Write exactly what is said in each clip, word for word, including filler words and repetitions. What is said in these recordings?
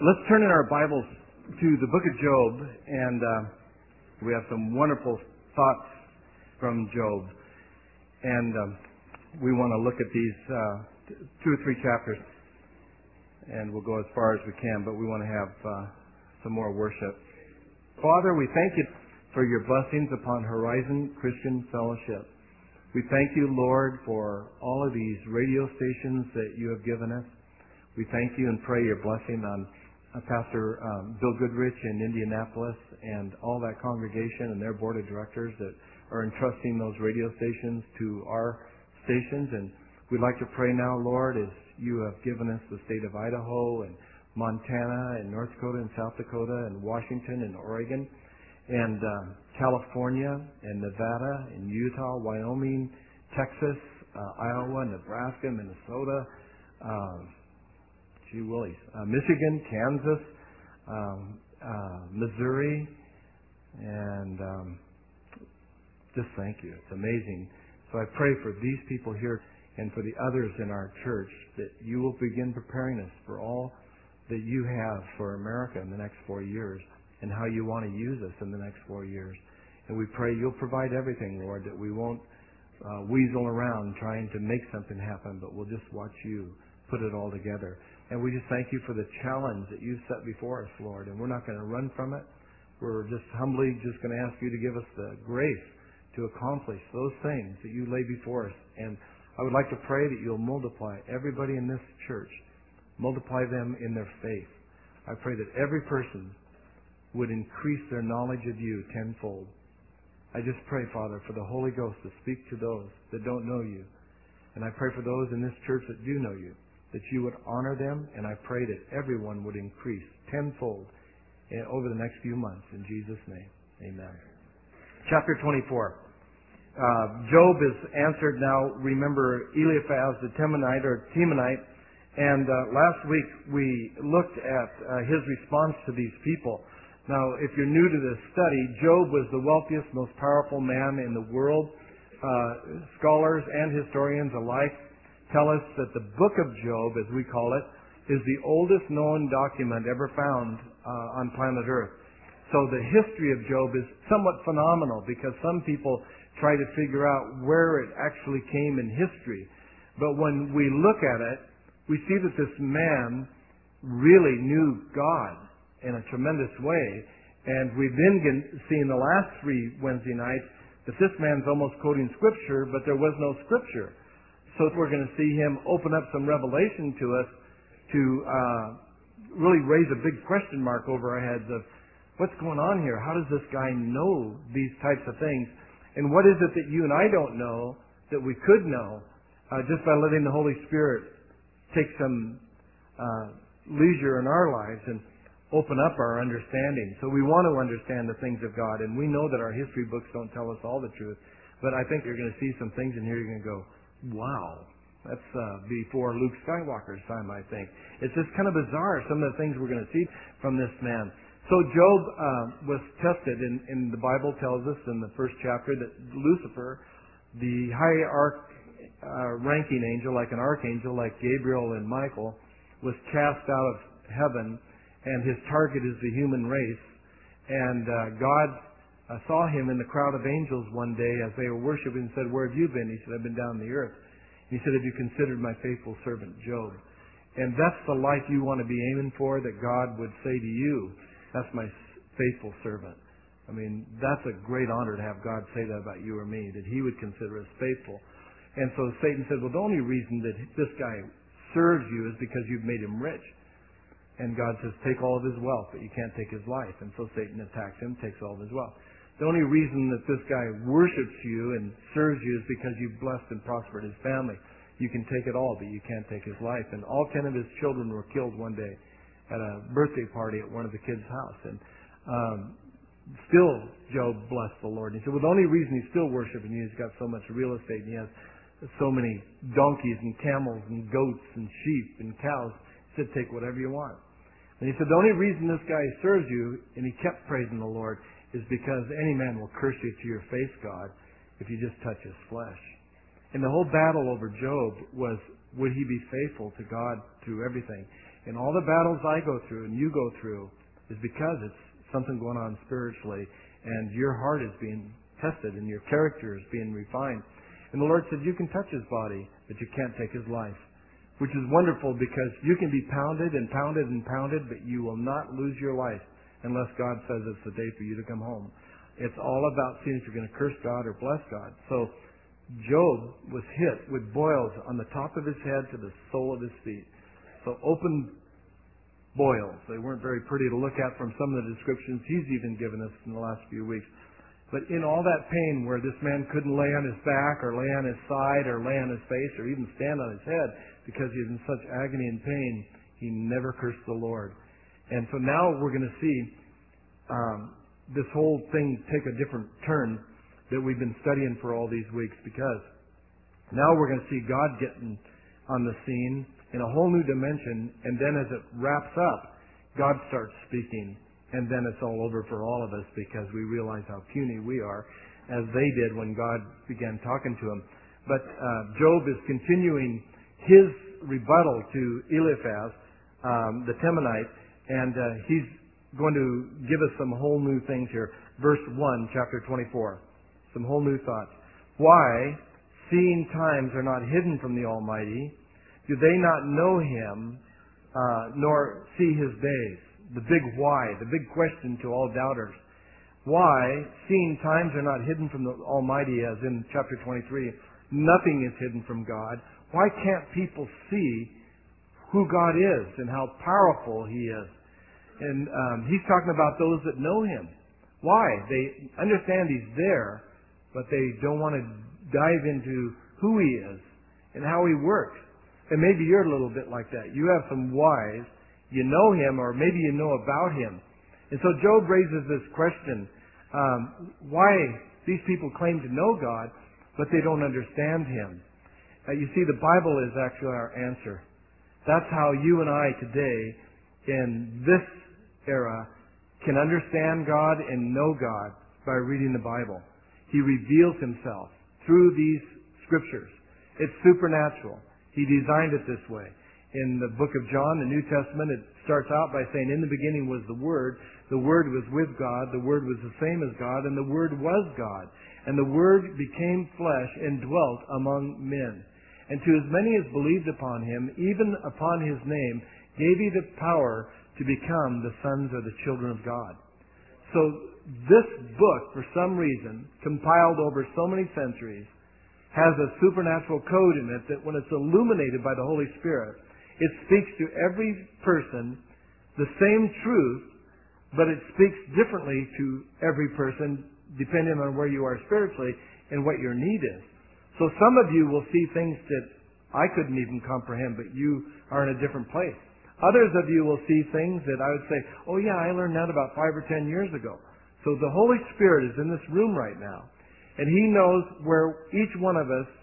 Let's turn in our Bibles to the book of Job, and uh, we have some wonderful thoughts from Job. And um, we want to look at these uh, two or three chapters, and we'll go as far as we can, but we want to have uh, some more worship. Father, we thank you for your blessings upon Horizon Christian Fellowship. We thank you, Lord, for all of these radio stations that you have given us. We thank you and pray your blessing on Uh, Pastor um, Bill Goodrich in Indianapolis and all that congregation and their board of directors that are entrusting those radio stations to our stations. And we'd like to pray now, Lord, as you have given us the state of Idaho and Montana and North Dakota and South Dakota and Washington and Oregon and uh, California and Nevada and Utah, Wyoming, Texas, uh, Iowa, Nebraska, Minnesota, uh, Gee Willies. Uh, Michigan, Kansas, um, uh, Missouri, and um, just thank you. It's amazing. So I pray for these people here and for the others in our church that you will begin preparing us for all that you have for America in the next four years and how you want to use us in the next four years. And we pray you'll provide everything, Lord, that we won't uh, weasel around trying to make something happen, but we'll just watch you put it all together. And we just thank you for the challenge that you've set before us, Lord. And we're not going to run from it. We're just humbly just going to ask you to give us the grace to accomplish those things that you lay before us. And I would like to pray that you'll multiply everybody in this church, multiply them in their faith. I pray that every person would increase their knowledge of you tenfold. I just pray, Father, for the Holy Ghost to speak to those that don't know you. And I pray for those in this church that do know you, that you would honor them, and I pray that everyone would increase tenfold over the next few months. In Jesus' name, amen. Chapter twenty-four. Uh, Job is answered now. Remember Eliphaz the Temanite or Temanite, and uh, last week we looked at uh, his response to these people. Now, if you're new to this study, Job was the wealthiest, most powerful man in the world. Uh, scholars and historians alike tell us that the book of Job, as we call it, is the oldest known document ever found uh, on planet Earth. So the history of Job is somewhat phenomenal because some people try to figure out where it actually came in history. But when we look at it, we see that this man really knew God in a tremendous way. And we've been seeing the last three Wednesday nights that this man's almost quoting Scripture, but there was no Scripture. So we're going to see him open up some revelation to us to uh, really raise a big question mark over our heads of what's going on here? How does this guy know these types of things? And what is it that you and I don't know that we could know uh, just by letting the Holy Spirit take some uh, leisure in our lives and open up our understanding? So we want to understand the things of God, and we know that our history books don't tell us all the truth. But I think you're going to see some things in here you're going to go, wow, that's uh, before Luke Skywalker's time, I think. It's just kind of bizarre, some of the things we're going to see from this man. So Job uh, was tested, and, and the Bible tells us in the first chapter that Lucifer, the high arch, uh, ranking angel, like an archangel, like Gabriel and Michael, was cast out of heaven, and his target is the human race. And uh, God I saw him in the crowd of angels one day as they were worshiping and said, "Where have you been?" He said, "I've been down on the earth." And he said, "Have you considered my faithful servant Job?" And that's the life you want to be aiming for, that God would say to you, "That's my faithful servant." I mean, that's a great honor to have God say that about you or me, that he would consider us faithful. And so Satan said, well, the only reason that this guy serves you is because you've made him rich. And God says, take all of his wealth, but you can't take his life. And so Satan attacks him, takes all of his wealth. The only reason that this guy worships you and serves you is because you've blessed and prospered his family. You can take it all, but you can't take his life. And all ten of his children were killed one day at a birthday party at one of the kids' house. And um, still, Job blessed the Lord. And he said, well, the only reason he's still worshiping you is he's got so much real estate, and he has so many donkeys and camels and goats and sheep and cows. He said, take whatever you want. And he said, the only reason this guy serves you, and he kept praising the Lord, is because any man will curse you to your face, God, if you just touch his flesh. And the whole battle over Job was, would he be faithful to God through everything? And all the battles I go through and you go through is because it's something going on spiritually, and your heart is being tested and your character is being refined. And the Lord said, you can touch his body, but you can't take his life. Which is wonderful, because you can be pounded and pounded and pounded, but you will not lose your life unless God says it's the day for you to come home. It's all about seeing if you're going to curse God or bless God. So Job was hit with boils on the top of his head to the sole of his feet. So open boils. They weren't very pretty to look at from some of the descriptions he's even given us in the last few weeks. But in all that pain where this man couldn't lay on his back or lay on his side or lay on his face or even stand on his head because he was in such agony and pain, he never cursed the Lord. And so now we're going to see um, this whole thing take a different turn that we've been studying for all these weeks, because now we're going to see God getting on the scene in a whole new dimension, and then as it wraps up, God starts speaking. And then it's all over for all of us, because we realize how puny we are, as they did when God began talking to him. But uh, Job is continuing his rebuttal to Eliphaz, um, the Temanite, and uh, he's going to give us some whole new things here. Verse one, chapter twenty-four. Some whole new thoughts. Why, seeing times are not hidden from the Almighty, do they not know him, uh, nor see his days? The big why, the big question to all doubters. Why, seeing times are not hidden from the Almighty, as in chapter twenty-three, nothing is hidden from God. Why can't people see who God is and how powerful he is? And um, he's talking about those that know him. Why? They understand he's there, but they don't want to dive into who he is and how he works. And maybe you're a little bit like that. You have some whys. You know him, or maybe you know about him. And so Job raises this question, um, why these people claim to know God, but they don't understand him. Uh, you see, the Bible is actually our answer. That's how you and I today, in this era, can understand God and know God by reading the Bible. He reveals himself through these scriptures. It's supernatural. He designed it this way. In the book of John, the New Testament, it starts out by saying, in the beginning was the Word. The Word was with God. The Word was the same as God. And the Word was God. And the Word became flesh and dwelt among men. And to as many as believed upon him, even upon his name, gave he the power to become the sons or the children of God. So this book, for some reason, compiled over so many centuries, has a supernatural code in it that when it's illuminated by the Holy Spirit, it speaks to every person the same truth, but it speaks differently to every person depending on where you are spiritually and what your need is. So some of you will see things that I couldn't even comprehend, but you are in a different place. Others of you will see things that I would say, oh yeah, I learned that about five or ten years ago. So the Holy Spirit is in this room right now, and he knows where each one of us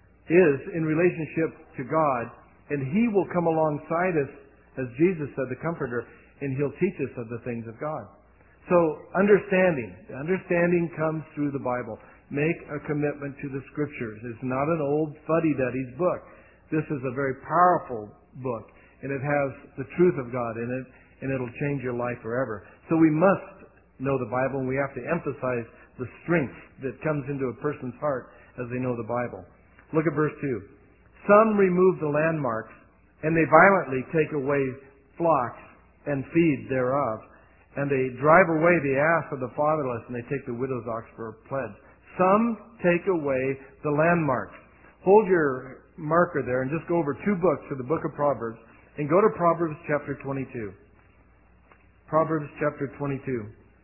is in relationship to God. And he will come alongside us, as Jesus said, the Comforter, and he'll teach us of the things of God. So, understanding. Understanding comes through the Bible. Make a commitment to the Scriptures. It's not an old fuddy-duddy's book. This is a very powerful book, and it has the truth of God in it, and it'll change your life forever. So we must know the Bible, and we have to emphasize the strength that comes into a person's heart as they know the Bible. Look at verse two. Some remove the landmarks, and they violently take away flocks and feed thereof. And they drive away the ass of the fatherless, and they take the widow's ox for a pledge. Some take away the landmarks. Hold your marker there and just go over two books of the book of Proverbs, and go to Proverbs chapter twenty-two. Proverbs chapter twenty-two.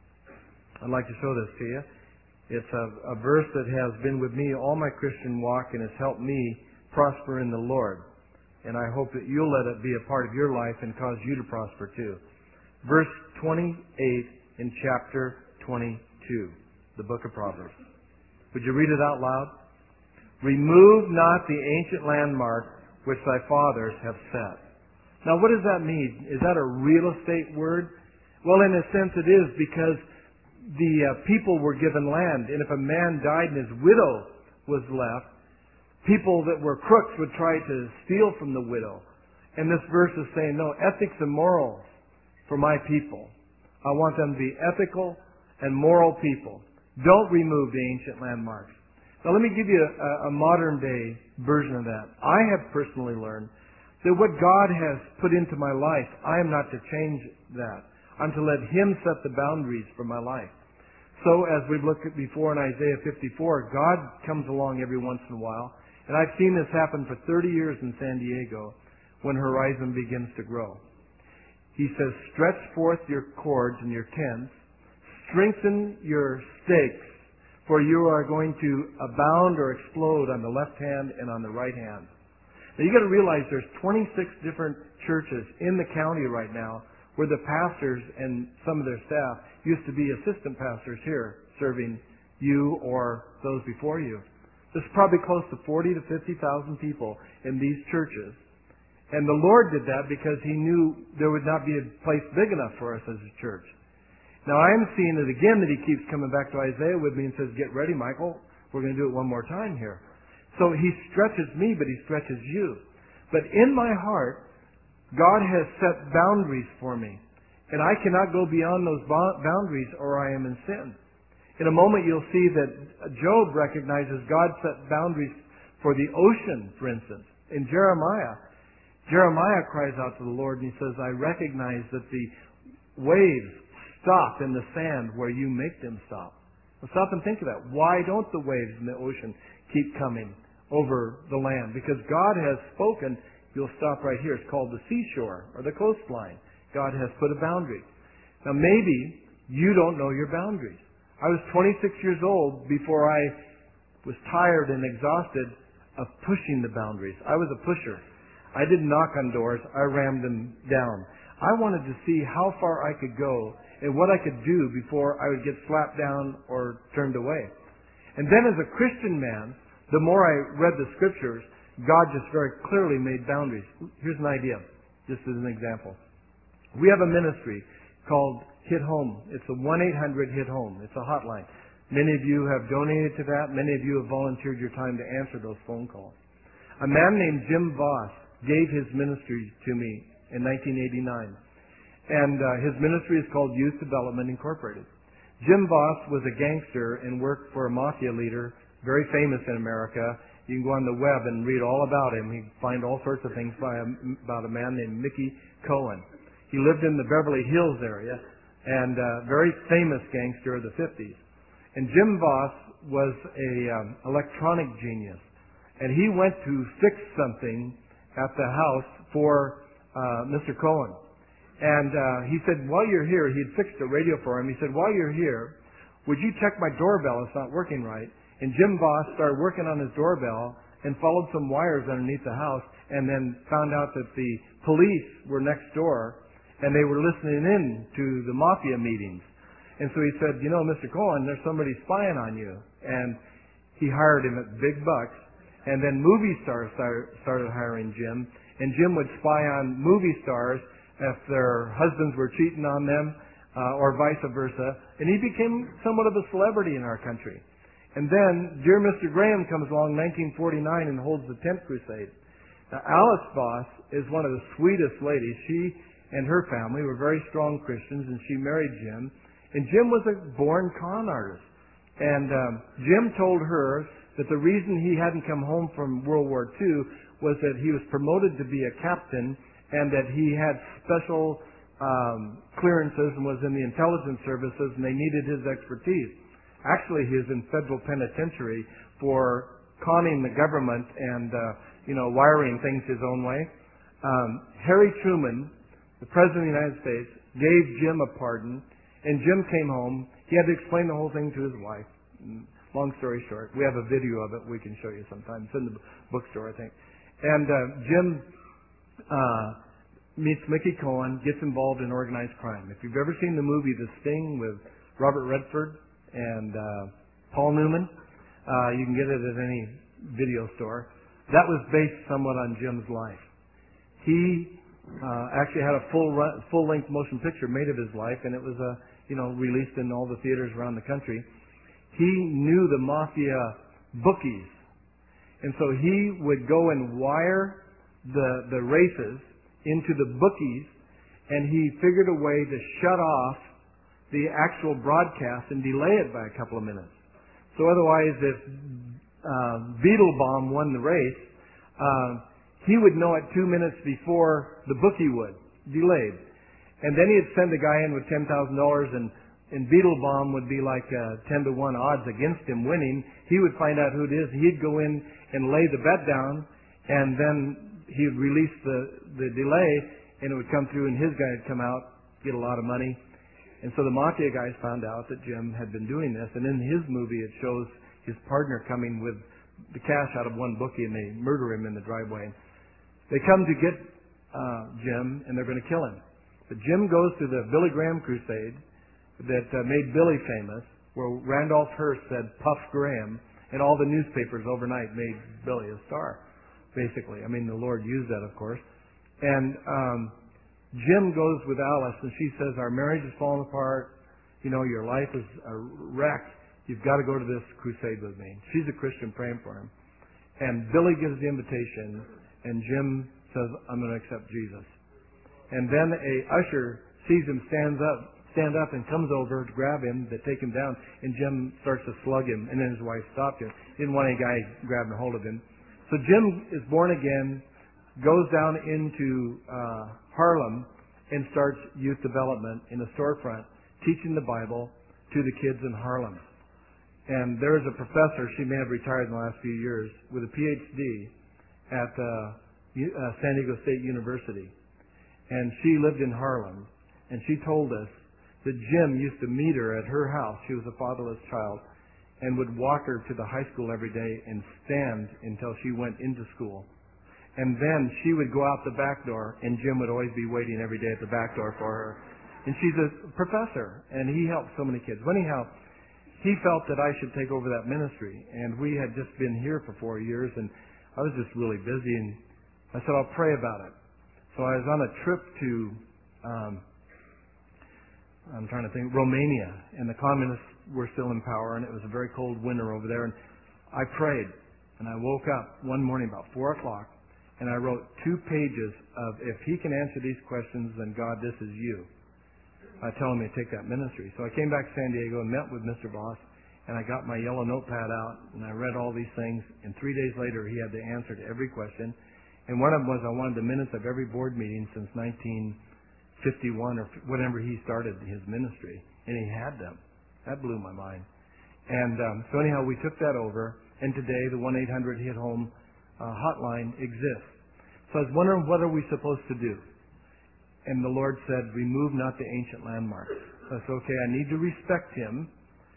I'd like to show this to you. It's a, a verse that has been with me all my Christian walk and has helped me prosper in the Lord. And I hope that you'll let it be a part of your life and cause you to prosper too. Verse twenty-eight in chapter twenty-two, the book of Proverbs. Would you read it out loud? Remove not the ancient landmark which thy fathers have set. Now what does that mean? Is that a real estate word? Well, in a sense it is, because the uh, people were given land, and if a man died and his widow was left, people that were crooks would try to steal from the widow. And this verse is saying, no, ethics and morals for my people. I want them to be ethical and moral people. Don't remove the ancient landmarks. Now let me give you a, a modern day version of that. I have personally learned that what God has put into my life, I am not to change that. I'm to let Him set the boundaries for my life. So as we've looked at before in Isaiah fifty-four, God comes along every once in a while. And I've seen this happen for thirty years in San Diego when Horizon begins to grow. He says, stretch forth your cords and your tents, strengthen your stakes, for you are going to abound or explode on the left hand and on the right hand. Now you've got to realize there's twenty-six different churches in the county right now where the pastors and some of their staff used to be assistant pastors here serving you or those before you. There's probably close to forty to fifty thousand people in these churches. And the Lord did that because He knew there would not be a place big enough for us as a church. Now I am seeing it again that He keeps coming back to Isaiah with me and says, get ready, Michael. We're going to do it one more time here. So He stretches me, but He stretches you. But in my heart, God has set boundaries for me. And I cannot go beyond those boundaries or I am in sin. In a moment you'll see that Job recognizes God set boundaries for the ocean, for instance. In Jeremiah, Jeremiah cries out to the Lord and he says, I recognize that the waves stop in the sand where you make them stop. Well, stop and think of that. Why don't the waves in the ocean keep coming over the land? Because God has spoken, you'll stop right here. It's called the seashore or the coastline. God has put a boundary. Now maybe you don't know your boundaries. I was twenty-six years old before I was tired and exhausted of pushing the boundaries. I was a pusher. I didn't knock on doors. I rammed them down. I wanted to see how far I could go and what I could do before I would get slapped down or turned away. And then as a Christian man, the more I read the Scriptures, God just very clearly made boundaries. Here's an idea, just as an example. We have a ministry called Hit Home. It's a one eight hundred Hit Home. It's a hotline. Many of you have donated to that. Many of you have volunteered your time to answer those phone calls. A man named Jim Voss gave his ministry to me in nineteen eighty-nine. And uh, his ministry is called Youth Development Incorporated. Jim Voss was a gangster and worked for a mafia leader, very famous in America. You can go on the web and read all about him. You can find all sorts of things by a, about a man named Mickey Cohen. He lived in the Beverly Hills area and uh, very famous gangster of the fifties. And Jim Voss was a um, electronic genius. And he went to fix something at the house for uh, Mister Cohen. And uh, he said, while you're here, he'd fixed a radio for him. He said, while you're here, would you check my doorbell? It's not working right. And Jim Voss started working on his doorbell and followed some wires underneath the house and then found out that the police were next door and they were listening in to the mafia meetings. And so he said, you know, Mister Cohen, there's somebody spying on you. And he hired him at big bucks. And then movie stars started hiring Jim. And Jim would spy on movie stars if their husbands were cheating on them uh, or vice versa. And he became somewhat of a celebrity in our country. And then dear Mister Graham comes along in nineteen forty-nine and holds the tent crusade. Now, Alice Voss is one of the sweetest ladies. She and her family were very strong Christians, and she married Jim. And Jim was a born con artist. And um, Jim told her that the reason he hadn't come home from World War Two was that he was promoted to be a captain and that he had special um, clearances and was in the intelligence services and they needed his expertise. Actually, he is in federal penitentiary for conning the government and, uh, you know, wiring things his own way. Um, Harry Truman, the President of the United States, gave Jim a pardon, and Jim came home. He had to explain the whole thing to his wife. Long story short, we have a video of it we can show you sometime. It's in the bookstore, I think. And uh, Jim uh, meets Mickey Cohen, gets involved in organized crime. If you've ever seen the movie The Sting with Robert Redford and uh, Paul Newman, uh, you can get it at any video store. That was based somewhat on Jim's life. He uh, actually had a full run, full-length motion picture made of his life, and it was uh, you know released in all the theaters around the country. He knew the mafia bookies. And so he would go and wire the, the races into the bookies, and he figured a way to shut off the actual broadcast and delay it by a couple of minutes. So otherwise, if uh, Beetlebomb won the race, uh, he would know it two minutes before the bookie would, delayed. And then he'd send a guy in with ten thousand dollars, and, and Beetlebomb would be like uh, ten to one odds against him winning. He would find out who it is. He'd go in and lay the bet down, and then he would release the, the delay, and it would come through, and his guy would come out, get a lot of money. And so the Mafia guys found out that Jim had been doing this, and in his movie it shows his partner coming with the cash out of one bookie, and they murder him in the driveway. They come to get uh, Jim, and they're going to kill him. But Jim goes to the Billy Graham crusade that uh, made Billy famous, where Randolph Hearst said Puff Graham, and all the newspapers overnight made Billy a star, basically. I mean, the Lord used that, of course. And um, Jim goes with Alice, and she says, our marriage is falling apart. You know, your life is a wreck. You've got to go to this crusade with me. She's a Christian praying for him. And Billy gives the invitation, and Jim says, I'm going to accept Jesus. And then a usher sees him stands up, stand up and comes over to grab him, to take him down, and Jim starts to slug him, and then his wife stopped him. Didn't want any guy grabbing a hold of him. So Jim is born again, goes down into uh, Harlem, and starts youth development in a storefront, teaching the Bible to the kids in Harlem. And there is a professor, she may have retired in the last few years, with a P H D at uh, uh, San Diego State University. And she lived in Harlem, and she told us that Jim used to meet her at her house. She was a fatherless child, and would walk her to the high school every day and stand until she went into school. And then she would go out the back door, and Jim would always be waiting every day at the back door for her. And she's a professor, and he helped so many kids. Well, anyhow, he felt that I should take over that ministry, and we had just been here for four years, and I was just really busy, and I said, I'll pray about it. So I was on a trip to, um, I'm trying to think, Romania, and the communists were still in power, and it was a very cold winter over there, and I prayed, and I woke up one morning about four o'clock, and I wrote two pages of, if he can answer these questions, then God, this is you. I tell him to take that ministry. So I came back to San Diego and met with Mister Boss, and I got my yellow notepad out, and I read all these things, and three days later he had the answer to every question. And one of them was I wanted the minutes of every board meeting since nineteen fifty-one or whenever he started his ministry, and he had them. That blew my mind. And um, so anyhow, we took that over, and today the one eight hundred hit home uh, hotline exists. So I was wondering what are we supposed to do? And the Lord said, remove not the ancient landmarks. So I said, okay, I need to respect him,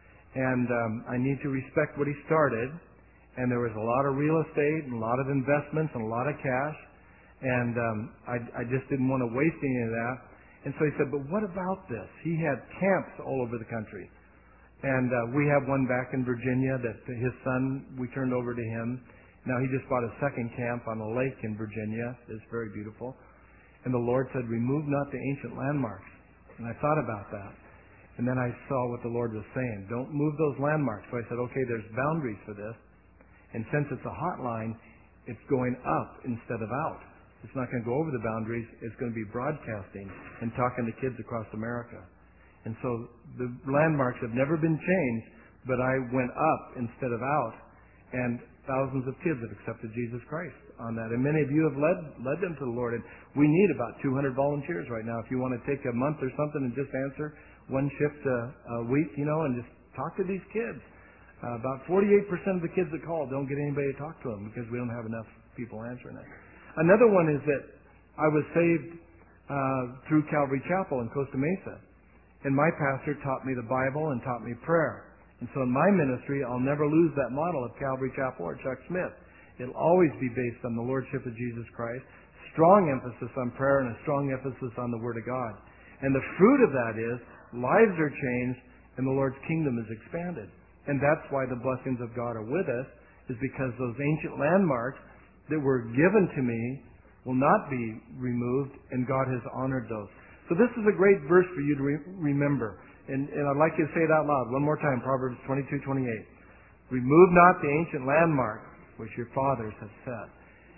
and um, I need to respect what he started. And there was a lot of real estate and a lot of investments and a lot of cash. And um, I, I just didn't want to waste any of that. And so he said, but what about this? He had camps all over the country. And uh, we have one back in Virginia that his son, we turned over to him. Now he just bought a second camp on a lake in Virginia. It's very beautiful. And the Lord said, remove not the ancient landmarks. And I thought about that. And then I saw what the Lord was saying. Don't move those landmarks. So I said, okay, there's boundaries for this. And since it's a hotline, it's going up instead of out. It's not going to go over the boundaries. It's going to be broadcasting and talking to kids across America. And so the landmarks have never been changed, but I went up instead of out. And thousands of kids have accepted Jesus Christ on that. And many of you have led led them to the Lord. And we need about two hundred volunteers right now. If you want to take a month or something and just answer one shift a, a week, you know, and just talk to these kids. Uh, about forty-eight percent of the kids that call don't get anybody to talk to them because we don't have enough people answering it. Another one is that I was saved uh, through Calvary Chapel in Costa Mesa. And my pastor taught me the Bible and taught me prayer. And so in my ministry, I'll never lose that model of Calvary Chapel or Chuck Smith. It'll always be based on the Lordship of Jesus Christ, strong emphasis on prayer and a strong emphasis on the Word of God. And the fruit of that is lives are changed and the Lord's kingdom is expanded. And that's why the blessings of God are with us, is because those ancient landmarks that were given to me will not be removed, and God has honored those. So this is a great verse for you to re- remember. And, and I'd like you to say it out loud one more time, Proverbs twenty-two twenty-eight. Remove not the ancient landmark which your fathers have set.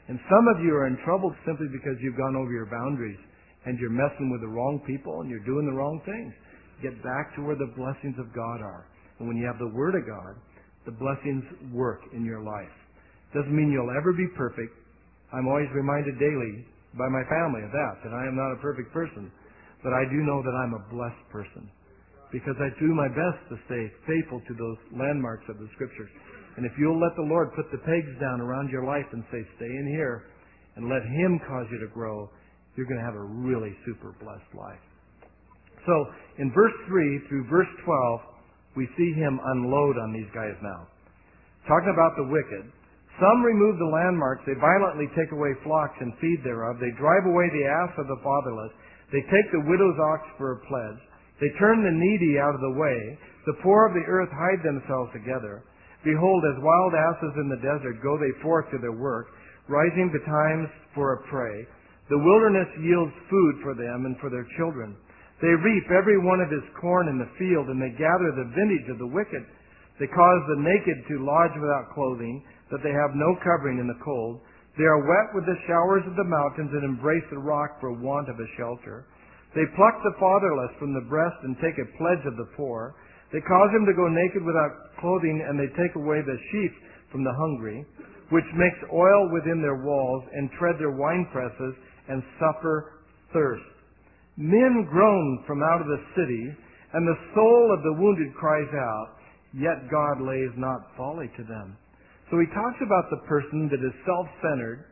And some of you are in trouble simply because you've gone over your boundaries and you're messing with the wrong people and you're doing the wrong things. Get back to where the blessings of God are. And when you have the Word of God, the blessings work in your life. Doesn't mean you'll ever be perfect. I'm always reminded daily by my family of that, that I am not a perfect person. But I do know that I'm a blessed person because I do my best to stay faithful to those landmarks of the Scriptures. And if you'll let the Lord put the pegs down around your life and say, stay in here, and let Him cause you to grow, you're going to have a really super blessed life. So, in verse three through verse twelve, we see Him unload on these guys now. Talking about the wicked. Some remove the landmarks. They violently take away flocks and feed thereof. They drive away the ass of the fatherless. They take the widow's ox for a pledge. They turn the needy out of the way. The poor of the earth hide themselves together. Behold, as wild asses in the desert go they forth to their work, rising betimes for a prey. The wilderness yields food for them and for their children. They reap every one of his corn in the field, and they gather the vintage of the wicked. They cause the naked to lodge without clothing, that they have no covering in the cold. They are wet with the showers of the mountains and embrace the rock for want of a shelter. They pluck the fatherless from the breast and take a pledge of the poor. They cause him to go naked without clothing, and they take away the sheaf from the hungry, which makes oil within their walls, and tread their winepresses, and suffer thirst. Men groan from out of the city, and the soul of the wounded cries out, yet God lays not folly to them. So he talks about the person that is self-centered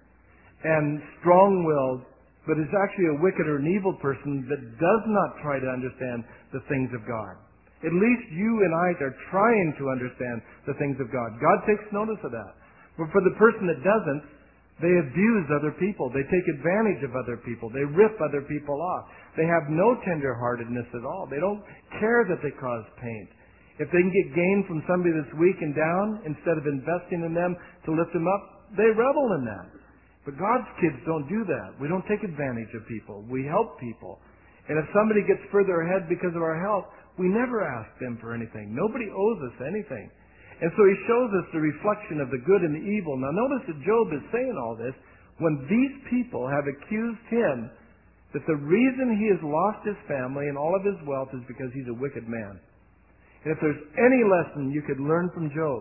and strong-willed, but is actually a wicked or an evil person that does not try to understand the things of God. At least you and I are trying to understand the things of God. God takes notice of that. But for the person that doesn't, they abuse other people. They take advantage of other people. They rip other people off. They have no tenderheartedness at all. They don't care that they cause pain. If they can get gain from somebody that's weak and down, instead of investing in them to lift them up, they revel in that. But God's kids don't do that. We don't take advantage of people. We help people. And if somebody gets further ahead because of our help, we never ask them for anything. Nobody owes us anything. And so he shows us the reflection of the good and the evil. Now notice that Job is saying all this when these people have accused him that the reason he has lost his family and all of his wealth is because he's a wicked man. And if there's any lesson you could learn from Job,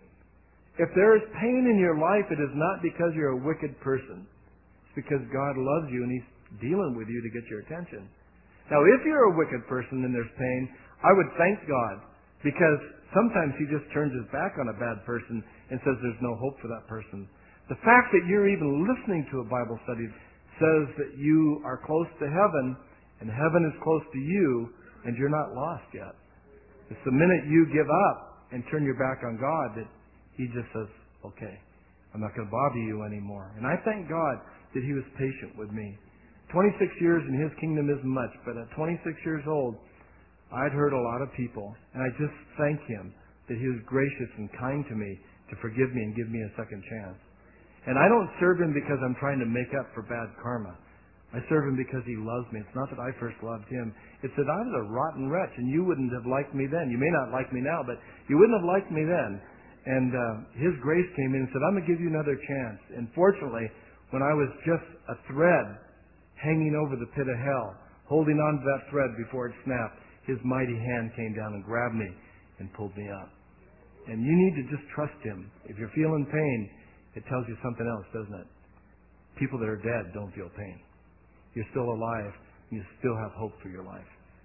if there is pain in your life, it is not because you're a wicked person. It's because God loves you and He's dealing with you to get your attention. Now, if you're a wicked person and there's pain, I would thank God, because sometimes He just turns His back on a bad person and says there's no hope for that person. The fact that you're even listening to a Bible study says that you are close to heaven, and heaven is close to you, and you're not lost yet. It's the minute you give up and turn your back on God that He just says, okay, I'm not going to bother you anymore. And I thank God that He was patient with me. twenty-six years in His kingdom isn't much, but at twenty-six years old, I'd hurt a lot of people. And I just thank Him that He was gracious and kind to me to forgive me and give me a second chance. And I don't serve Him because I'm trying to make up for bad karma. I serve Him because He loves me. It's not that I first loved Him. It's that I was a rotten wretch, and you wouldn't have liked me then. You may not like me now, but you wouldn't have liked me then. And uh, His grace came in and said, I'm going to give you another chance. And fortunately, when I was just a thread hanging over the pit of hell, holding on to that thread before it snapped, His mighty hand came down and grabbed me and pulled me up. And you need to just trust Him. If you're feeling pain, it tells you something else, doesn't it? People that are dead don't feel pain. You're still alive, and you still have hope for your life.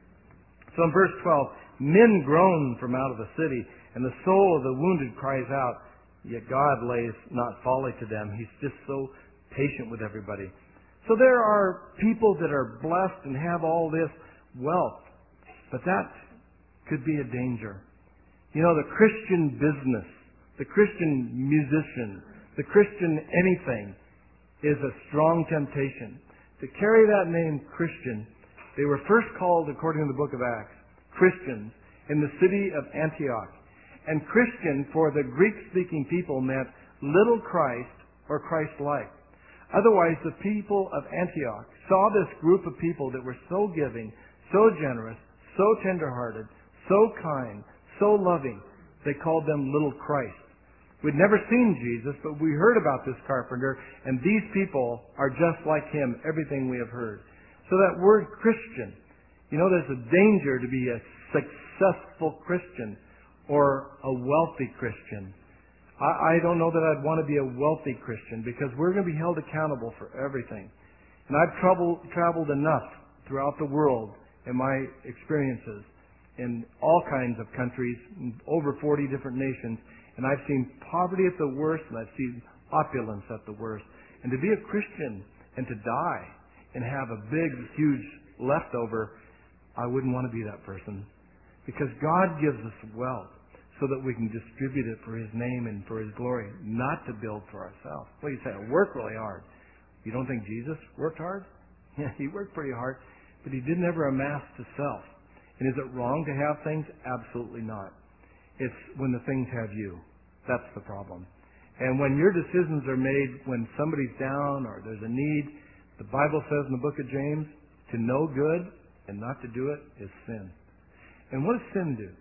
So in verse twelve, men groan from out of the city, and the soul of the wounded cries out, yet God lays not folly to them. He's just so patient with everybody. So there are people that are blessed and have all this wealth, but that could be a danger. You know, the Christian business, the Christian musician, the Christian anything is a strong temptation. To carry that name Christian, they were first called, according to the book of Acts, Christians in the city of Antioch. And Christian for the Greek-speaking people meant little Christ or Christ-like. Otherwise, the people of Antioch saw this group of people that were so giving, so generous, so tender-hearted, so kind, so loving, they called them little Christ. We'd never seen Jesus, but we heard about this carpenter, and these people are just like him, everything we have heard. So that word Christian, you know, there's a danger to be a successful Christian or a wealthy Christian. I, I don't know that I'd want to be a wealthy Christian, because we're going to be held accountable for everything. And I've traveled, traveled enough throughout the world in my experiences in all kinds of countries, in over forty different nations, and I've seen poverty at the worst, and I've seen opulence at the worst. And to be a Christian and to die and have a big, huge leftover, I wouldn't want to be that person. Because God gives us wealth so that we can distribute it for His name and for His glory, not to build for ourselves. Well, you say, I work really hard. You don't think Jesus worked hard? Yeah, He worked pretty hard, but He didn't ever amass to self. And is it wrong to have things? Absolutely not. It's when the things have you. That's the problem. And when your decisions are made when somebody's down or there's a need, the Bible says in the book of James, to know good and not to do it is sin. And what does sin do?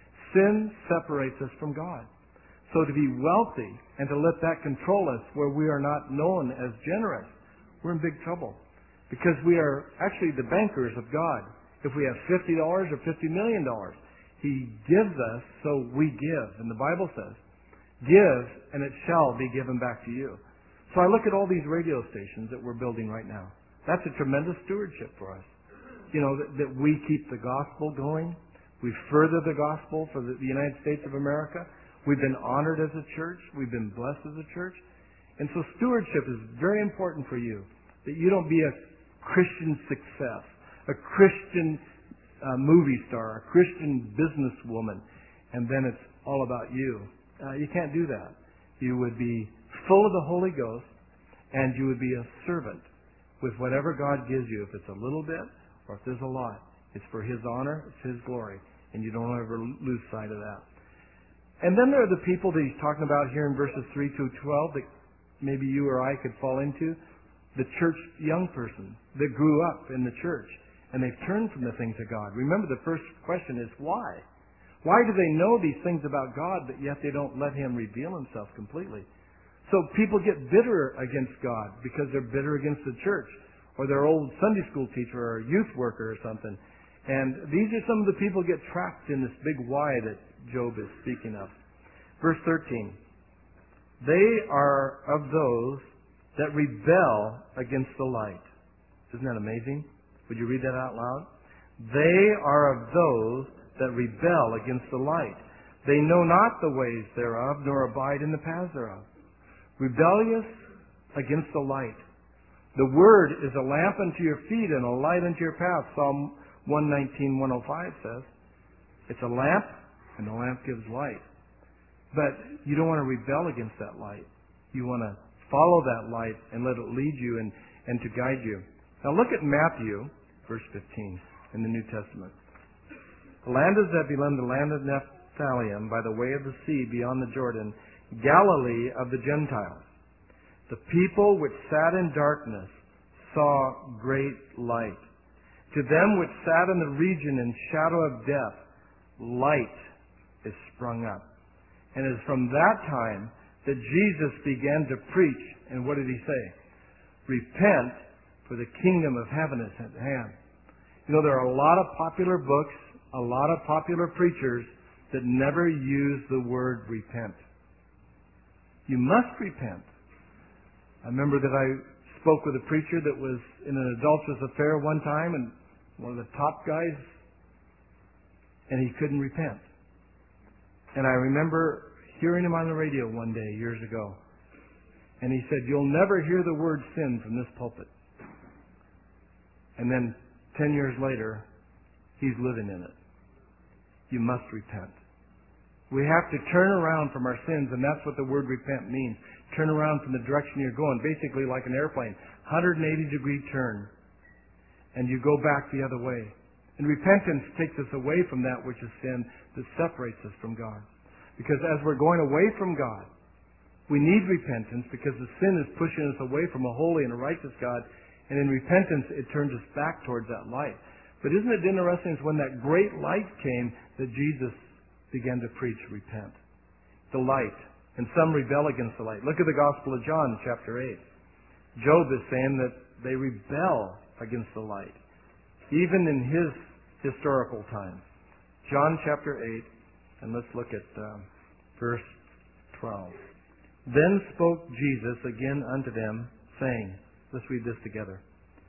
Sin separates us from God. So to be wealthy and to let that control us where we are not known as generous, we're in big trouble. Because we are actually the bankers of God. If we have fifty dollars or fifty million dollars, He gives us, so we give. And the Bible says, give and it shall be given back to you. So I look at all these radio stations that we're building right now. That's a tremendous stewardship for us. You know, that, that we keep the gospel going. We further the gospel for the, the United States of America. We've been honored as a church. We've been blessed as a church. And so stewardship is very important for you. That you don't be a Christian success, a Christian uh, movie star, a Christian businesswoman, and then it's all about you. Uh, you can't do that. You would be full of the Holy Ghost, and you would be a servant with whatever God gives you. If it's a little bit or if there's a lot, it's for His honor, it's His glory, and you don't ever lose sight of that. And then there are the people that He's talking about here in verses three through twelve that maybe you or I could fall into. The church young person that grew up in the church, and they've turned from the things of God. Remember, the first question is why? Why do they know these things about God, but yet they don't let Him reveal Himself completely? So people get bitter against God because they're bitter against the church, or their old Sunday school teacher or youth worker or something. And these are some of the people who get trapped in this big why that Job is speaking of. Verse thirteen. They are of those that rebel against the light. Isn't that amazing? Would you read that out loud? They are of those that rebel against the light. They know not the ways thereof, nor abide in the paths thereof. Rebellious against the light. The Word is a lamp unto your feet and a light unto your path. Psalm one nineteen, one oh five says, it's a lamp, and the lamp gives light. But you don't want to rebel against that light. You want to follow that light and let it lead you and, and to guide you. Now look at Matthew, verse fifteen, in the New Testament. The land of Zebulun, the land of Naphtali, by the way of the sea beyond the Jordan, Galilee of the Gentiles. The people which sat in darkness saw great light. To them which sat in the region and shadow of death, light is sprung up. And it is from that time that Jesus began to preach. And what did He say? Repent, for the kingdom of heaven is at hand. You know, there are a lot of popular books, a lot of popular preachers that never use the word repent. You must repent. I remember that I spoke with a preacher that was in an adulterous affair one time, and one of the top guys, and he couldn't repent. And I remember hearing him on the radio one day years ago, and he said, "You'll never hear the word sin from this pulpit." And then ten years later, he's living in it. You must repent. We have to turn around from our sins, and that's what the word repent means. Turn around from the direction you're going, basically like an airplane, one hundred eighty degree turn, and you go back the other way. And repentance takes us away from that which is sin that separates us from God. Because as we're going away from God, we need repentance because the sin is pushing us away from a holy and a righteous God. And in repentance, it turns us back towards that light. But isn't it interesting when that great light came that Jesus began to preach, repent. The light. and some rebel against the light. Look at the Gospel of John, chapter eight. Job is saying that they rebel against the light, even in his historical time. John chapter eight, and let's look at um, verse twelve. Then spoke Jesus again unto them, saying, let's read this together.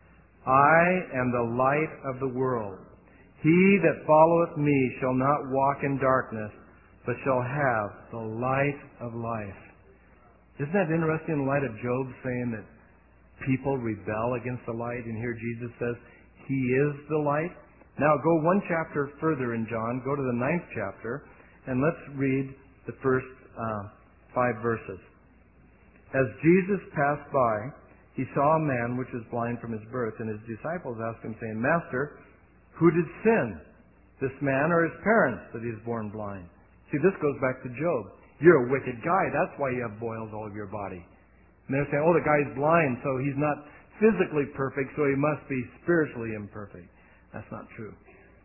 I am the light of the world. He that followeth me shall not walk in darkness, but shall have the light of life. Isn't that interesting in light of Job saying that people rebel against the light? And here Jesus says, He is the light. Now go one chapter further in John. Go to the ninth chapter, and let's read the first uh, five verses. As Jesus passed by, He saw a man which was blind from his birth, and His disciples asked Him, saying, Master, who did sin, this man or his parents, that he is born blind? See, this goes back to Job. You're a wicked guy. That's why you have boils all over your body. And they're saying, oh, the guy's blind, so he's not physically perfect, so he must be spiritually imperfect. That's not true.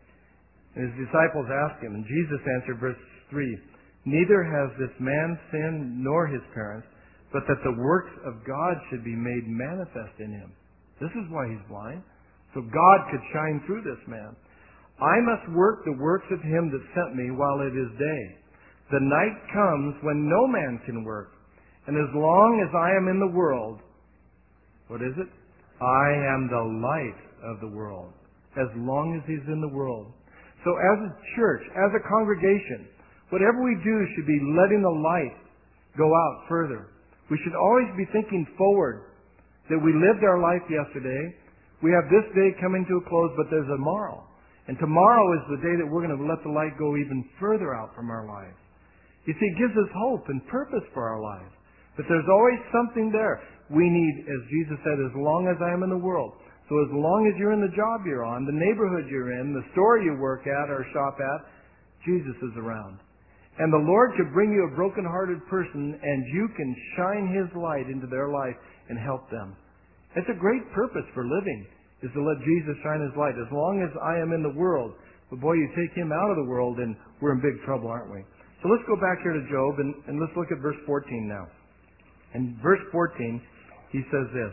And His disciples asked Him, and Jesus answered, verse three, Neither has this man sinned nor his parents, but that the works of God should be made manifest in him. This is why he's blind, so God could shine through this man. I must work the works of Him that sent me while it is day. The night comes when no man can work. And as long as I am in the world, what is it? I am the light of the world. As long as He's in the world. So as a church, as a congregation, whatever we do should be letting the light go out further. We should always be thinking forward, that we lived our life yesterday. We have this day coming to a close, but there's a tomorrow. And tomorrow is the day that we're going to let the light go even further out from our lives. You see, it gives us hope and purpose for our lives. But there's always something there. We need, as Jesus said, as long as I am in the world. So as long as you're in the job you're on, the neighborhood you're in, the store you work at or shop at, Jesus is around. And the Lord could bring you a broken-hearted person, and you can shine His light into their life and help them. It's a great purpose for living, is to let Jesus shine His light. As long as I am in the world, but boy, you take Him out of the world, and we're in big trouble, aren't we? So let's go back here to Job, and, and let's look at verse fourteen now. In verse fourteen, he says this,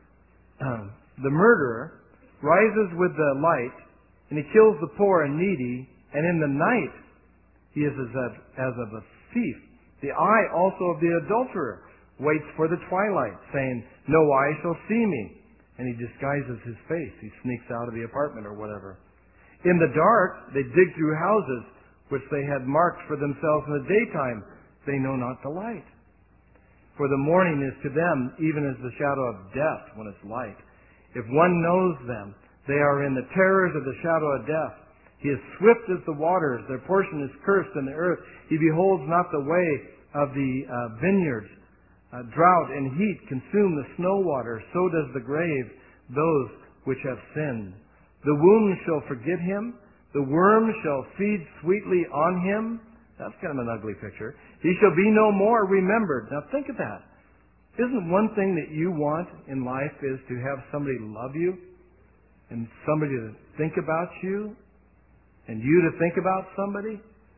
um, the murderer rises with the light, and he kills the poor and needy, and in the night he is as of, as of a thief. The eye also of the adulterer waits for the twilight, saying, no eye shall see me. And he disguises his face. He sneaks out of the apartment or whatever. In the dark, they dig through houses which they had marked for themselves in the daytime. They know not the light. For the morning is to them even as the shadow of death when it's light. If one knows them, they are in the terrors of the shadow of death. He is swift as the waters. Their portion is cursed in the earth. He beholds not the way of the uh, vineyards. Uh, drought and heat consume the snow water. So does the grave those which have sinned. The womb shall forget him. The worm shall feed sweetly on him. That's kind of an ugly picture. He shall be no more remembered. Now think of that. Isn't one thing that you want in life is to have somebody love you and somebody to think about you and you to think about somebody?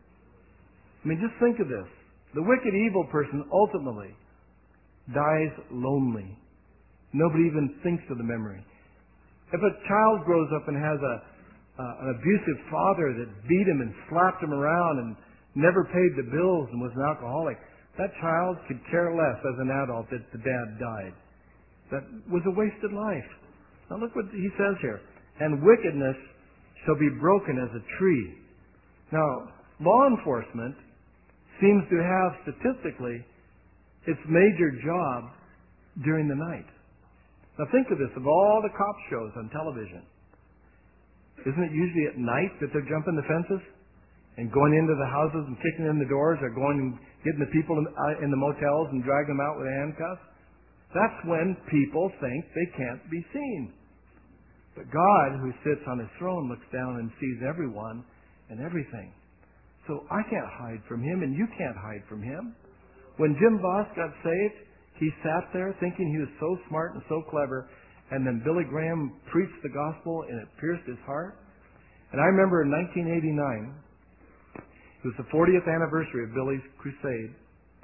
I mean, just think of this. The wicked, evil person ultimately dies lonely. Nobody even thinks of the memory. If a child grows up and has a uh, an abusive father that beat him and slapped him around and never paid the bills and was an alcoholic, that child could care less as an adult that the dad died. That was a wasted life. Now look what he says here. And wickedness shall be broken as a tree. Now, law enforcement seems to have statistically its major job during the night. Now think of this, of all the cop shows on television, isn't it usually at night that they're jumping the fences and going into the houses and kicking in the doors, or going and getting the people in, uh, in the motels and dragging them out with handcuffs? That's when people think they can't be seen. But God, who sits on His throne, looks down and sees everyone and everything. So I can't hide from Him, and you can't hide from Him. When Jim Voss got saved, he sat there thinking he was so smart and so clever, and then Billy Graham preached the gospel and it pierced his heart. And I remember in nineteen eighty-nine, it was the fortieth anniversary of Billy's crusade,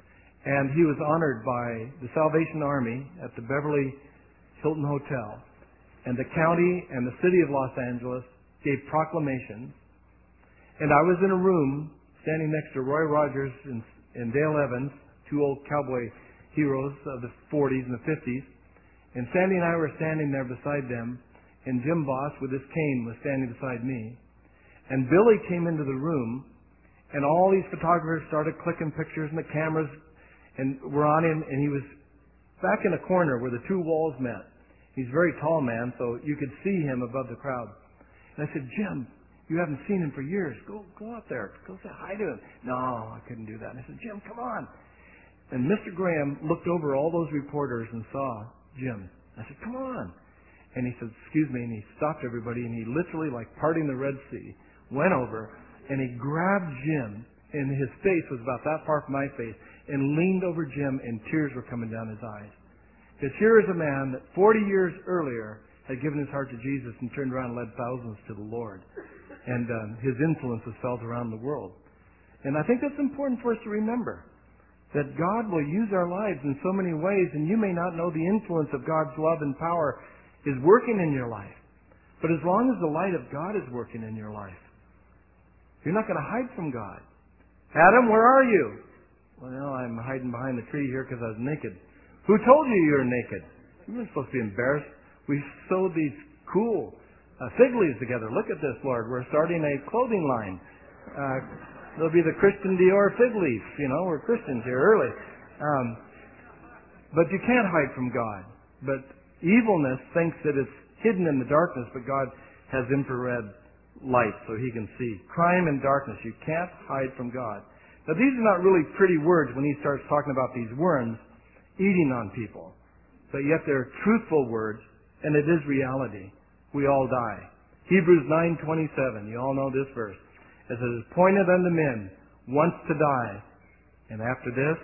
And he was honored by the Salvation Army at the Beverly Hilton Hotel. And the county and the city of Los Angeles gave proclamations. And I was in a room standing next to Roy Rogers and, and Dale Evans, two old cowboy heroes of the forties and the fifties. And Sandy and I were standing there beside them. And Jim Boss, with his cane, was standing beside me. And Billy came into the room. And all these photographers started clicking pictures, and the cameras and were on him. And he was back in a corner where the two walls met. He's a very tall man, so you could see him above the crowd. And I said, Jim, you haven't seen him for years. Go go out there. Go say hi to him. No, I couldn't do that. And I said, Jim, come on. And Mister Graham looked over all those reporters and saw Jim. I said, come on. And he said, excuse me. And he stopped everybody, and he literally, like parting the Red Sea, went over, and he grabbed Jim, and his face was about that far from my face, and leaned over Jim, and tears were coming down his eyes. Because here is a man that forty years earlier had given his heart to Jesus and turned around and led thousands to the Lord. And um, his influence was felt around the world. And I think that's important for us to remember, that God will use our lives in so many ways, and you may not know the influence of God's love and power is working in your life. But as long as the light of God is working in your life, you're not going to hide from God. Adam, where are you? Well, I'm hiding behind the tree here because I was naked. Who told you you were naked? You're not supposed to be embarrassed. We sewed these cool uh, fig leaves together. Look at this, Lord. We're starting a clothing line. Uh, it'll be the Christian Dior fig leaf. You know, we're Christians here early. Um, but you can't hide from God. But evilness thinks that it's hidden in the darkness, but God has infrared light so he can see. Crime and darkness. You can't hide from God. Now, these are not really pretty words when he starts talking about these worms eating on people. But yet they're truthful words, and it is reality. We all die. Hebrews nine twenty-seven, you all know this verse. As it is appointed unto men once to die, and after this,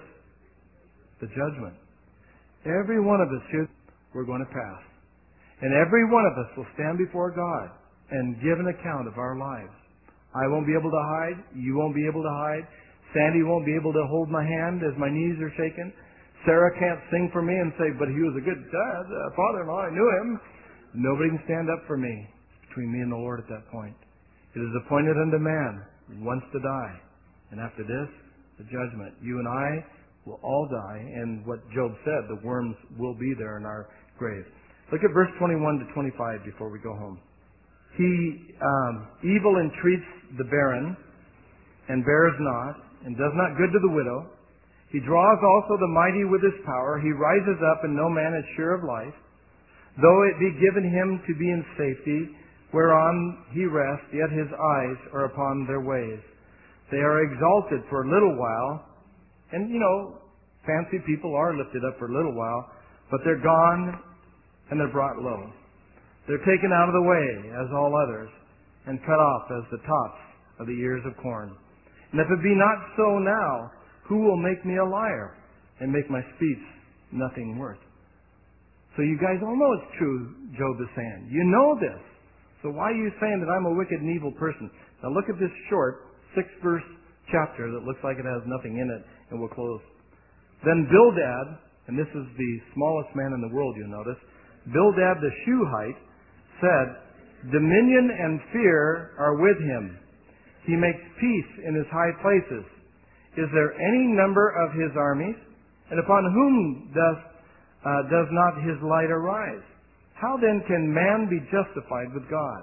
the judgment. Every one of us here, we're going to pass. And every one of us will stand before God and give an account of our lives. I won't be able to hide. You won't be able to hide. Sandy won't be able to hold my hand as my knees are shaken. Sarah can't sing for me and say, but he was a good dad, uh, father-in-law, I knew him. Nobody can stand up for me. It's between me and the Lord at that point. It is appointed unto man once to die. And after this, the judgment. You and I will all die. And what Job said, the worms will be there in our grave. Look at verse twenty-one to twenty-five before we go home. He, um, evil entreats the barren and bears not, and does not good to the widow. He draws also the mighty with his power. He rises up, and no man is sure of life. Though it be given him to be in safety, whereon he rests, yet his eyes are upon their ways. They are exalted for a little while. And, you know, fancy people are lifted up for a little while, but they're gone and they're brought low. They're taken out of the way as all others and cut off as the tops of the ears of corn. And if it be not so now, who will make me a liar and make my speech nothing worth? So you guys all know it's true, Job is saying. You know this. So why are you saying that I'm a wicked and evil person? Now look at this short six-verse chapter that looks like it has nothing in it, and we'll close. Then Bildad, and this is the smallest man in the world, you'll notice, Bildad the Shuhite said, dominion and fear are with him. He makes peace in his high places. Is there any number of his armies? And upon whom does, uh, does not his light arise? How then can man be justified with God?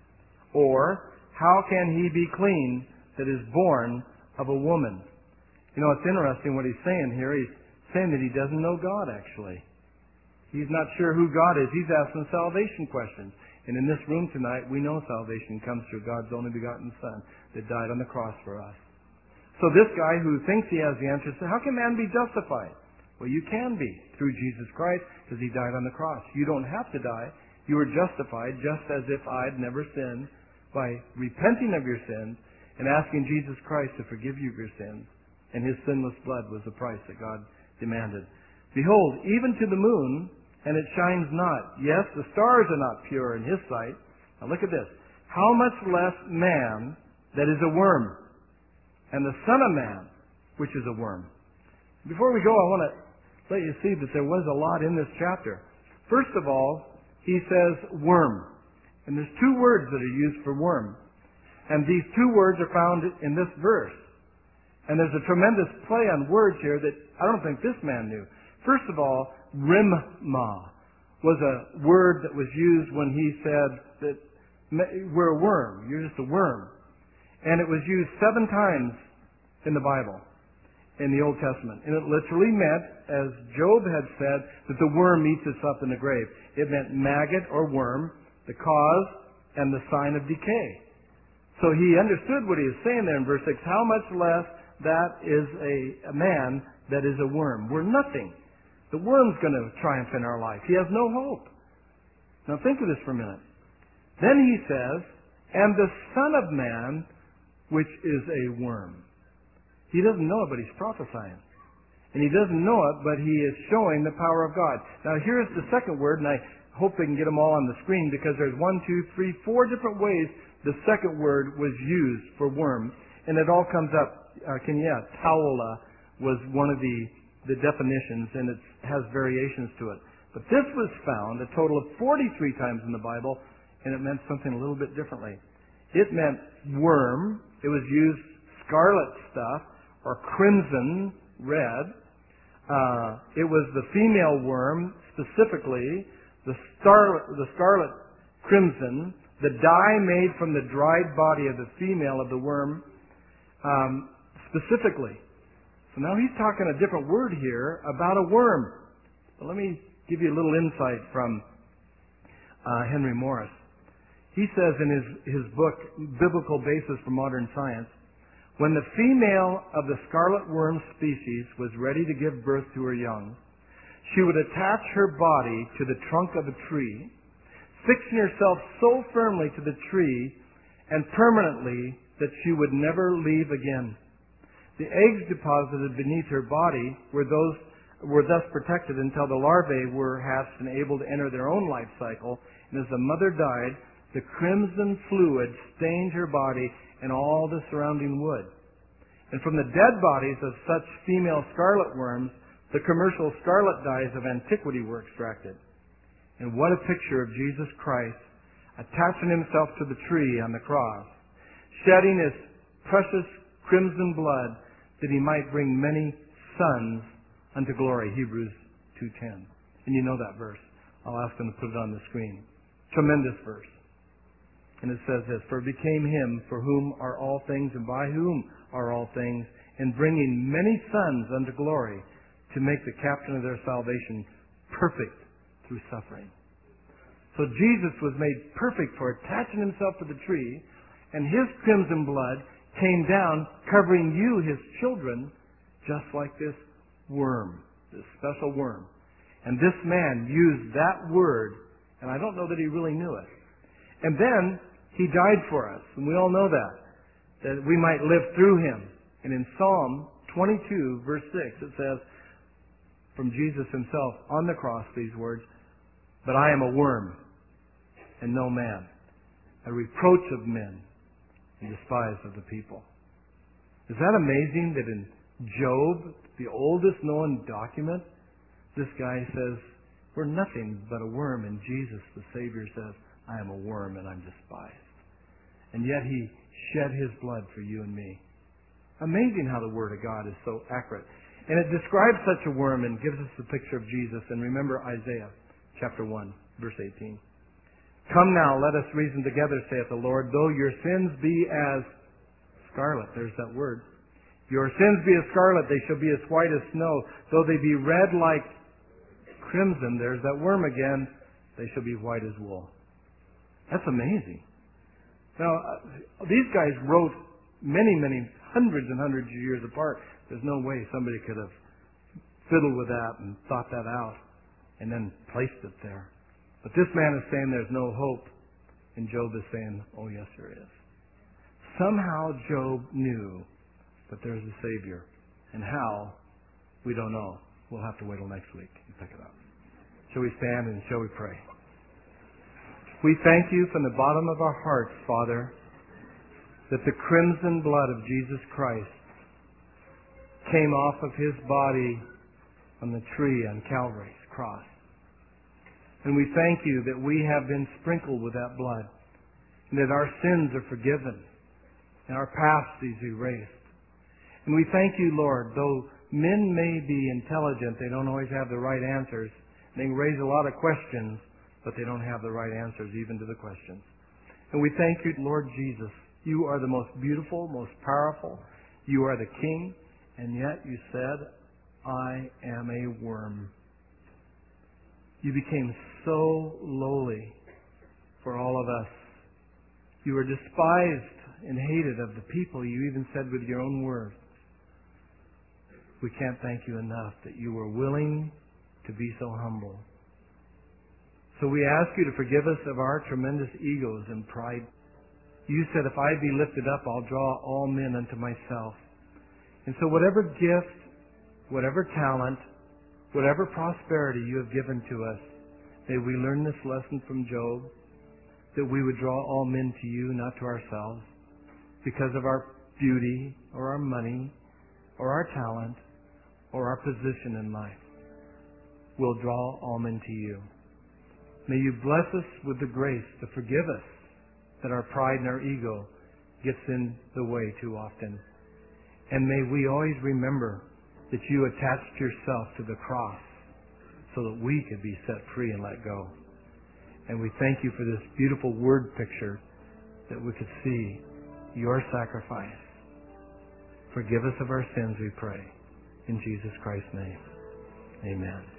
Or how can he be clean that is born of a woman? You know, it's interesting what he's saying here. He's saying that he doesn't know God, actually. He's not sure who God is. He's asking salvation questions. And in this room tonight, we know salvation comes through God's only begotten Son that died on the cross for us. So this guy who thinks he has the answer says, how can man be justified? Well, you can be through Jesus Christ because he died on the cross. You don't have to die. You were justified just as if I'd never sinned by repenting of your sins and asking Jesus Christ to forgive you of your sins. And his sinless blood was the price that God demanded. Behold, even to the moon, and it shines not. Yes, the stars are not pure in his sight. Now look at this. How much less man that is a worm, and the Son of Man, which is a worm. Before we go, I want to let you see that there was a lot in this chapter. First of all, he says worm. And there's two words that are used for worm. And these two words are found in this verse. And there's a tremendous play on words here that I don't think this man knew. First of all, rimma was a word that was used when he said that we're a worm. You're just a worm. And it was used seven times in the Bible, in the Old Testament. And it literally meant, as Job had said, that the worm eats itself in the grave. It meant maggot or worm, the cause and the sign of decay. So he understood what he was saying there in verse six. How much less that is a, a man that is a worm. We're nothing. The worm's going to triumph in our life. He has no hope. Now think of this for a minute. Then he says, and the Son of Man, which is a worm. He doesn't know it, but he's prophesying. And he doesn't know it, but he is showing the power of God. Now here's the second word, and I hope they can get them all on the screen, because there's one, two, three, four different ways the second word was used for worm. And it all comes up. Uh, can yeah, taula was one of the, the definitions, and it has variations to it. But this was found a total of forty-three times in the Bible, and it meant something a little bit differently. It meant worm. It was used scarlet stuff, or crimson, red. Uh, it was the female worm, specifically, the, star, the scarlet crimson, the dye made from the dried body of the female of the worm, um, specifically. So now he's talking a different word here about a worm. But let me give you a little insight from uh, Henry Morris. He says in his, his book, Biblical Basis for Modern Science, when the female of the scarlet worm species was ready to give birth to her young, she would attach her body to the trunk of a tree, fixing herself so firmly to the tree and permanently that she would never leave again. The eggs deposited beneath her body were those were thus protected until the larvae were hatched and able to enter their own life cycle. And as the mother died, the crimson fluid stained her body and all the surrounding wood. And from the dead bodies of such female scarlet worms, the commercial scarlet dyes of antiquity were extracted. And what a picture of Jesus Christ attaching himself to the tree on the cross, shedding his precious crimson blood that he might bring many sons unto glory, Hebrews two ten. And you know that verse. I'll ask them to put it on the screen. Tremendous verse. And it says this, for it became him for whom are all things and by whom are all things, and bringing many sons unto glory, to make the captain of their salvation perfect through suffering. So Jesus was made perfect for attaching himself to the tree, and his crimson blood came down, covering you, his children, just like this worm, this special worm. And this man used that word, and I don't know that he really knew it. And then he died for us, and we all know that, that we might live through him. And in Psalm twenty-two, verse six, it says, from Jesus himself on the cross, these words, but I am a worm and no man, a reproach of men and despised of the people. Is that amazing that in Job, the oldest known document, this guy says, we're nothing but a worm, and Jesus, the Savior, says, I am a worm and I'm despised. And yet he shed his blood for you and me. Amazing how the Word of God is so accurate. And it describes such a worm and gives us the picture of Jesus. And remember Isaiah chapter one, verse eighteen. Come now, let us reason together, saith the Lord. Though your sins be as scarlet, there's that word. Your sins be as scarlet, they shall be as white as snow. Though they be red like crimson, there's that worm again, they shall be white as wool. That's amazing. Now, uh, these guys wrote many, many hundreds and hundreds of years apart. There's no way somebody could have fiddled with that and thought that out and then placed it there. But this man is saying there's no hope, and Job is saying, oh yes there is. Somehow Job knew that there's a Savior. And how, we don't know. We'll have to wait till next week and pick it up. Shall we stand and shall we pray? We thank you from the bottom of our hearts, Father, that the crimson blood of Jesus Christ came off of His body on the tree on Calvary's cross. And we thank You that we have been sprinkled with that blood, and that our sins are forgiven, and our past is erased. And we thank You, Lord, though men may be intelligent, they don't always have the right answers. They raise a lot of questions, but they don't have the right answers even to the questions. And we thank You, Lord Jesus. You are the most beautiful, most powerful. You are the King, and yet You said, I am a worm. You became so lowly for all of us. You were despised and hated of the people. You even said with Your own words. We can't thank You enough that You were willing to be so humble. So we ask You to forgive us of our tremendous egos and pride. You said, if I be lifted up, I'll draw all men unto Myself. And so whatever gift, whatever talent, whatever prosperity You have given to us, may we learn this lesson from Job, that we would draw all men to You, not to ourselves, because of our beauty or our money or our talent or our position in life. We'll draw all men to You. May You bless us with the grace to forgive us that our pride and our ego gets in the way too often. And may we always remember that You attached Yourself to the cross so that we could be set free and let go. And we thank You for this beautiful word picture that we could see Your sacrifice. Forgive us of our sins, we pray. In Jesus Christ's name, amen.